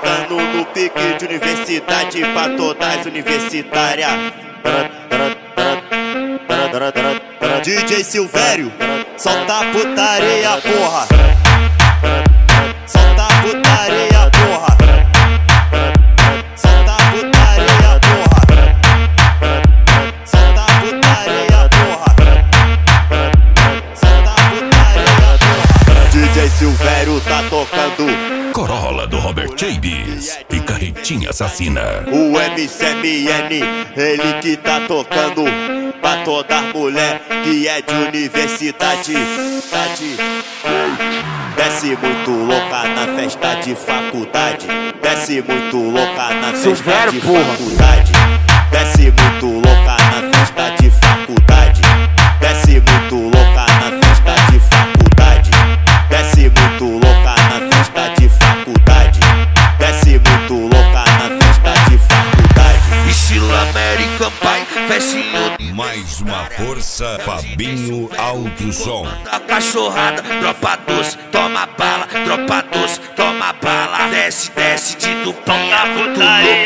brotando no pique de universidade pra todas as universitárias. DJ Silvério, solta a putaria, porra. Solta a putaria, porra. Solta a putaria, porra. Solta a putaria, porra. Solta a putaria, porra. DJ Silvério tá tocando Corolla do Robert Chaves e Carretinha Assassina. o MCMN, ele que tá tocando pra toda mulher que é de universidade. Desce muito louca na festa de faculdade. Desce muito louca na festa de faculdade. Desce muito louca na festa de faculdade. Desce muito louca na festa de faculdade. Desce muito louca na festa de faculdade. Desce muito louca na festa de faculdade. Estilo American Pie, festinho de Mais uma força, Fabinho Alto Som. a cachorrada, tropa doce, toma bala, tropa doce, toma bala. Desce, desce de duplinha, muito louco.